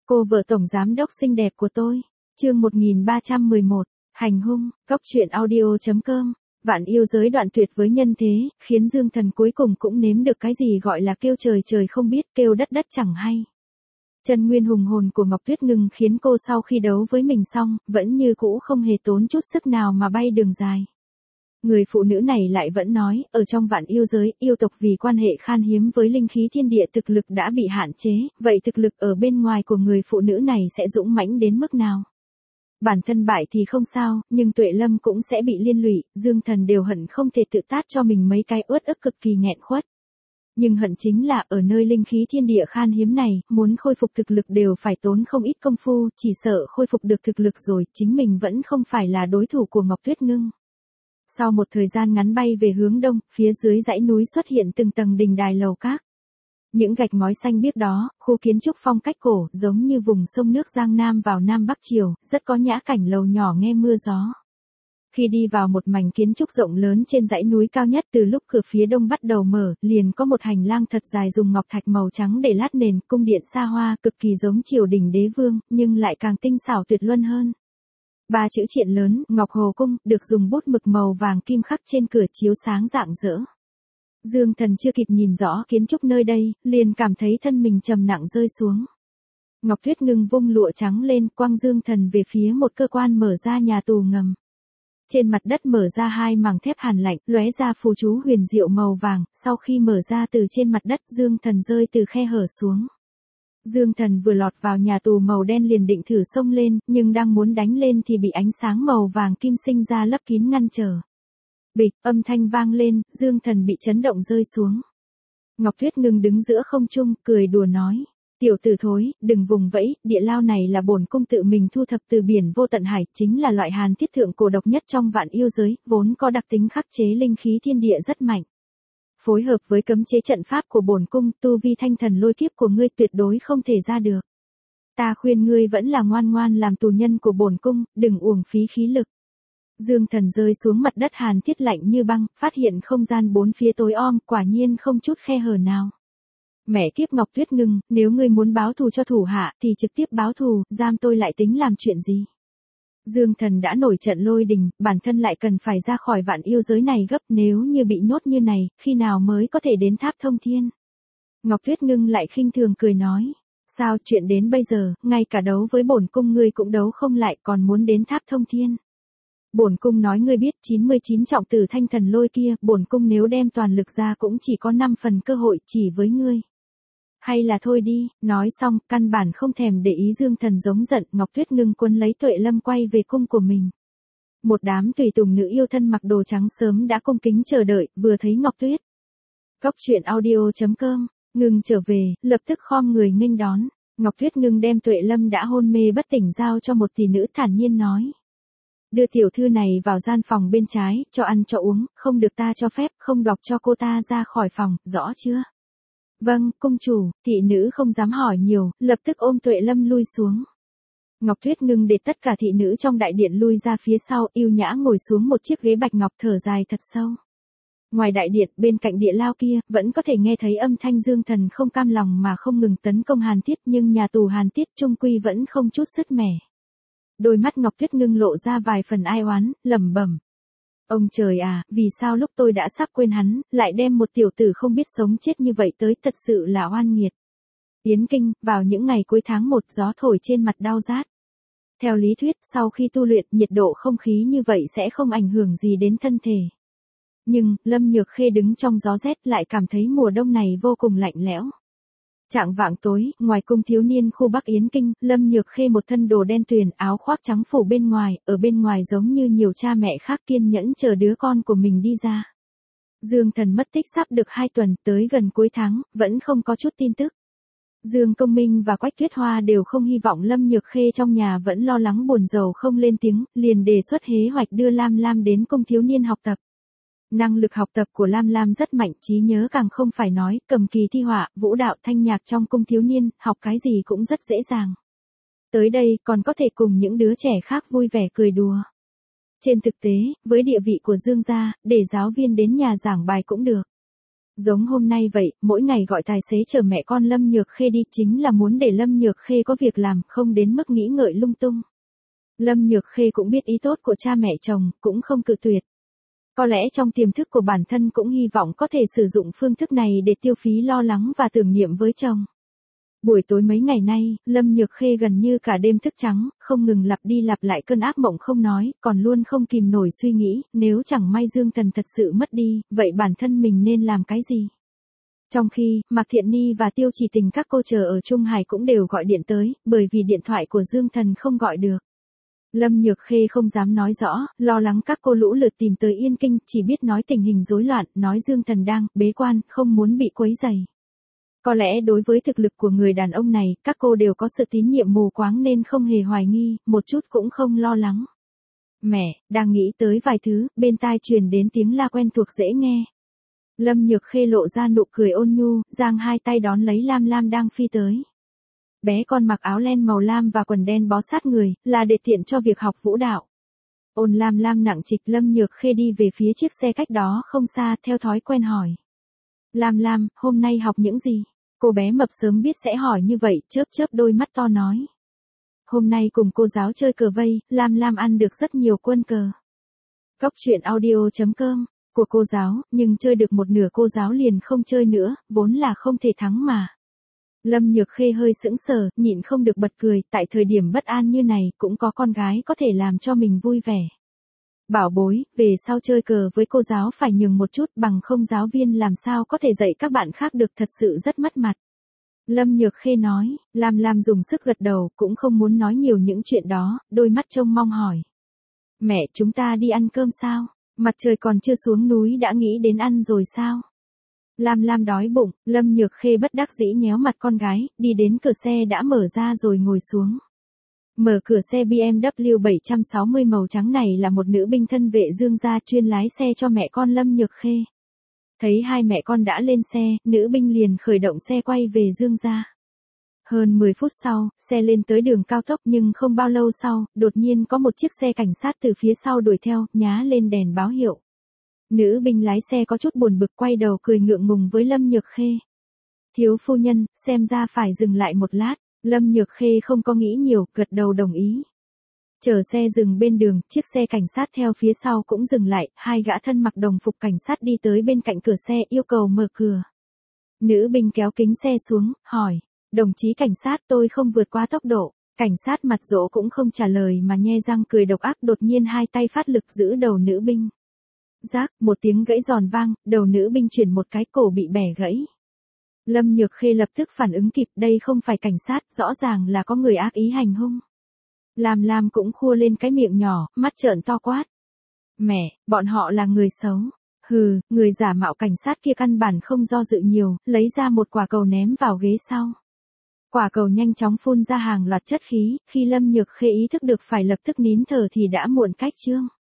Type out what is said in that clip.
Cô vợ tổng giám đốc xinh đẹp của tôi. Chương 1311, hành hung, góc truyện audio.com. Vạn yêu giới đoạn tuyệt với nhân thế, khiến Dương Thần cuối cùng cũng nếm được cái gì gọi là kêu trời trời không biết, kêu đất đất chẳng hay. Chân nguyên hùng hồn của Ngọc Tuyết Ngưng khiến cô sau khi đấu với mình xong, vẫn như cũ không hề tốn chút sức nào mà bay đường dài. Người phụ nữ này lại vẫn nói, ở trong vạn yêu giới, yêu tộc vì quan hệ khan hiếm với linh khí thiên địa thực lực đã bị hạn chế, vậy thực lực ở bên ngoài của người phụ nữ này sẽ dũng mãnh đến mức nào? Bản thân bại thì không sao, nhưng Tuệ Lâm cũng sẽ bị liên lụy, Dương Thần đều hận không thể tự tát cho mình mấy cái uất ức cực kỳ nghẹn khuất. Nhưng hận chính là ở nơi linh khí thiên địa khan hiếm này, muốn khôi phục thực lực đều phải tốn không ít công phu, chỉ sợ khôi phục được thực lực rồi, chính mình vẫn không phải là đối thủ của Ngọc Tuyết Ngưng. Sau một thời gian ngắn bay về hướng đông, phía dưới dãy núi xuất hiện từng tầng đình đài lầu các. Những gạch ngói xanh biếc đó, khu kiến trúc phong cách cổ, giống như vùng sông nước Giang Nam vào Nam Bắc Triều, rất có nhã cảnh lầu nhỏ nghe mưa gió. Khi đi vào một mảnh kiến trúc rộng lớn trên dãy núi cao nhất, từ lúc cửa phía đông bắt đầu mở, liền có một hành lang thật dài dùng ngọc thạch màu trắng để lát nền, cung điện xa hoa, cực kỳ giống triều đình đế vương, nhưng lại càng tinh xảo tuyệt luân hơn. 3 chữ triện lớn, Ngọc Hồ Cung, được dùng bút mực màu vàng kim khắc trên cửa chiếu sáng rạng rỡ. Dương Thần chưa kịp nhìn rõ kiến trúc nơi đây, liền cảm thấy thân mình trầm nặng rơi xuống. Ngọc Tuyết Ngưng vung lụa trắng lên, quăng Dương Thần về phía một cơ quan mở ra nhà tù ngầm. Trên mặt đất mở ra 2 mảng thép hàn lạnh, lóe ra phù chú huyền diệu màu vàng, sau khi mở ra từ trên mặt đất, Dương Thần rơi từ khe hở xuống. Dương Thần vừa lọt vào nhà tù màu đen liền định thử xông lên, nhưng đang muốn đánh lên thì bị ánh sáng màu vàng kim sinh ra lấp kín ngăn trở. Bịch, âm thanh vang lên, Dương Thần bị chấn động rơi xuống. Ngọc Tuyết Ngưng đứng giữa không trung, cười đùa nói. Tiểu tử thối, đừng vùng vẫy, địa lao này là bổn cung tự mình thu thập từ biển vô tận hải, chính là loại hàn thiết thượng cổ độc nhất trong vạn yêu giới, vốn có đặc tính khắc chế linh khí thiên địa rất mạnh. Phối hợp với cấm chế trận pháp của bổn cung, tu vi thanh thần lôi kiếp của ngươi tuyệt đối không thể ra được. Ta khuyên ngươi vẫn là ngoan ngoan làm tù nhân của bổn cung, đừng uổng phí khí lực. Dương Thần rơi xuống mặt đất hàn thiết lạnh như băng, phát hiện không gian bốn phía tối om, quả nhiên không chút khe hở nào. Mẹ kiếp Ngọc Tuyết Ngưng, nếu ngươi muốn báo thù cho thủ hạ thì trực tiếp báo thù, giam tôi lại tính làm chuyện gì? Dương Thần đã nổi trận lôi đình, bản thân lại cần phải ra khỏi vạn yêu giới này gấp, nếu như bị nhốt như này, khi nào mới có thể đến tháp thông thiên? Ngọc Tuyết Ngưng lại khinh thường cười nói, sao chuyện đến bây giờ, ngay cả đấu với bổn cung ngươi cũng đấu không lại, còn muốn đến tháp thông thiên? Bổn cung nói ngươi biết 99 trọng tử thanh thần lôi kia, bổn cung nếu đem toàn lực ra cũng chỉ có 5 phần cơ hội chỉ với ngươi. Hay là thôi đi, nói xong, căn bản không thèm để ý Dương Thần giống giận, Ngọc Tuyết Ngưng cuốn lấy Tuệ Lâm quay về cung của mình. Một đám tùy tùng nữ yêu thân mặc đồ trắng sớm đã cung kính chờ đợi, vừa thấy Ngọc Tuyết. Góc truyện audio.com, Ngưng trở về, lập tức khom người nghênh đón. Ngọc Tuyết Ngưng đem Tuệ Lâm đã hôn mê bất tỉnh giao cho một tỷ nữ thản nhiên nói. Đưa tiểu thư này vào gian phòng bên trái, cho ăn cho uống, không được ta cho phép, không đọc cho cô ta ra khỏi phòng, rõ chưa? Vâng, cung chủ, thị nữ không dám hỏi nhiều, lập tức ôm Tuệ Lâm lui xuống. Ngọc Tuyết Ngưng để tất cả thị nữ trong đại điện lui ra phía sau, yêu nhã ngồi xuống một chiếc ghế bạch ngọc thở dài thật sâu. Ngoài đại điện, bên cạnh địa lao kia, vẫn có thể nghe thấy âm thanh Dương Thần không cam lòng mà không ngừng tấn công Hàn Tiết, nhưng nhà tù Hàn Tiết trung quy vẫn không chút sứt mẻ. Đôi mắt Ngọc Tuyết Ngưng lộ ra vài phần ai oán, lẩm bẩm. Ông trời à, vì sao lúc tôi đã sắp quên hắn, lại đem một tiểu tử không biết sống chết như vậy tới, thật sự là oan nghiệt. Yến Kinh, vào những ngày cuối tháng 1 gió thổi trên mặt đau rát. Theo lý thuyết, sau khi tu luyện, nhiệt độ không khí như vậy sẽ không ảnh hưởng gì đến thân thể. Nhưng, Lâm Nhược Khê đứng trong gió rét lại cảm thấy mùa đông này vô cùng lạnh lẽo. Trạng vạng tối, ngoài cung thiếu niên khu Bắc Yến Kinh, Lâm Nhược Khê một thân đồ đen tuyền, áo khoác trắng phủ bên ngoài, ở bên ngoài giống như nhiều cha mẹ khác kiên nhẫn chờ đứa con của mình đi ra. Dương Thần mất tích sắp được 2 tuần, tới gần cuối tháng, vẫn không có chút tin tức. Dương Công Minh và Quách Tuyết Hoa đều không hy vọng Lâm Nhược Khê trong nhà vẫn lo lắng buồn rầu không lên tiếng, liền đề xuất hế hoạch đưa Lam Lam đến cung thiếu niên học tập. Năng lực học tập của Lam Lam rất mạnh, trí nhớ càng không phải nói, cầm kỳ thi họa, vũ đạo, thanh nhạc trong cung thiếu niên, học cái gì cũng rất dễ dàng. Tới đây, còn có thể cùng những đứa trẻ khác vui vẻ cười đùa. Trên thực tế, với địa vị của Dương gia, để giáo viên đến nhà giảng bài cũng được. Giống hôm nay vậy, mỗi ngày gọi tài xế chở mẹ con Lâm Nhược Khê đi chính là muốn để Lâm Nhược Khê có việc làm, không đến mức nghĩ ngợi lung tung. Lâm Nhược Khê cũng biết ý tốt của cha mẹ chồng, cũng không cự tuyệt. Có lẽ trong tiềm thức của bản thân cũng hy vọng có thể sử dụng phương thức này để tiêu phí lo lắng và tưởng niệm với chồng. Buổi tối mấy ngày nay, Lâm Nhược Khê gần như cả đêm thức trắng, không ngừng lặp đi lặp lại cơn ác mộng không nói, còn luôn không kìm nổi suy nghĩ, nếu chẳng may Dương Thần thật sự mất đi, vậy bản thân mình nên làm cái gì? Trong khi, Mạc Thiện Ni và Tiêu Chỉ Tình các cô chờ ở Trung Hải cũng đều gọi điện tới, bởi vì điện thoại của Dương Thần không gọi được. Lâm Nhược Khê không dám nói rõ, lo lắng các cô lũ lượt tìm tới Yên Kinh, chỉ biết nói tình hình rối loạn, nói Dương Thần đang bế quan, không muốn bị quấy rầy. Có lẽ đối với thực lực của người đàn ông này, các cô đều có sự tín nhiệm mù quáng nên không hề hoài nghi, một chút cũng không lo lắng. Mẹ, đang nghĩ tới vài thứ, bên tai truyền đến tiếng la quen thuộc dễ nghe. Lâm Nhược Khê lộ ra nụ cười ôn nhu, giang hai tay đón lấy Lam Lam đang phi tới. Bé con mặc áo len màu lam và quần đen bó sát người, là để tiện cho việc học vũ đạo. Ôn Lam Lam nặng trịch Lâm Nhược Khê đi về phía chiếc xe cách đó không xa, theo thói quen hỏi. Lam Lam, hôm nay học những gì? Cô bé mập sớm biết sẽ hỏi như vậy, chớp chớp đôi mắt to nói. Hôm nay cùng cô giáo chơi cờ vây, Lam Lam ăn được rất nhiều quân cờ. Cóc truyện audio.com, của cô giáo, nhưng chơi được một nửa cô giáo liền không chơi nữa, vốn là không thể thắng mà. Lâm Nhược Khê hơi sững sờ, nhịn không được bật cười, tại thời điểm bất an như này, cũng có con gái có thể làm cho mình vui vẻ. Bảo bối, về sau chơi cờ với cô giáo phải nhường một chút, bằng không giáo viên làm sao có thể dạy các bạn khác được, thật sự rất mất mặt. Lâm Nhược Khê nói, Lam Lam dùng sức gật đầu, cũng không muốn nói nhiều những chuyện đó, đôi mắt trông mong hỏi. Mẹ, chúng ta đi ăn cơm sao? Mặt trời còn chưa xuống núi đã nghĩ đến ăn rồi sao? Lam Lam đói bụng, Lâm Nhược Khê bất đắc dĩ nhéo mặt con gái, đi đến cửa xe đã mở ra rồi ngồi xuống. Mở cửa xe BMW 760 màu trắng này là một nữ binh thân vệ Dương gia chuyên lái xe cho mẹ con Lâm Nhược Khê. Thấy hai mẹ con đã lên xe, nữ binh liền khởi động xe quay về Dương gia. Hơn 10 phút sau, xe lên tới đường cao tốc nhưng không bao lâu sau, đột nhiên có một chiếc xe cảnh sát từ phía sau đuổi theo, nhá lên đèn báo hiệu. Nữ binh lái xe có chút buồn bực quay đầu cười ngượng ngùng với Lâm Nhược Khê. Thiếu phu nhân, xem ra phải dừng lại một lát. Lâm Nhược Khê không có nghĩ nhiều, gật đầu đồng ý. Chờ xe dừng bên đường, chiếc xe cảnh sát theo phía sau cũng dừng lại, hai gã thân mặc đồng phục cảnh sát đi tới bên cạnh cửa xe yêu cầu mở cửa. Nữ binh kéo kính xe xuống, hỏi, đồng chí cảnh sát tôi không vượt quá tốc độ. Cảnh sát mặt dỗ cũng không trả lời mà nhe răng cười độc ác, đột nhiên hai tay phát lực giữ đầu nữ binh. Rác, một tiếng gãy giòn vang, đầu nữ binh chuyển một cái, cổ bị bẻ gãy. Lâm Nhược Khê lập tức phản ứng kịp, đây không phải cảnh sát, rõ ràng là có người ác ý hành hung. Lam Lam cũng khua lên cái miệng nhỏ, mắt trợn to quát. Mẹ, bọn họ là người xấu. Hừ, người giả mạo cảnh sát kia căn bản không do dự nhiều, lấy ra một quả cầu ném vào ghế sau. Quả cầu nhanh chóng phun ra hàng loạt chất khí, khi Lâm Nhược Khê ý thức được phải lập tức nín thở thì đã muộn cách chương.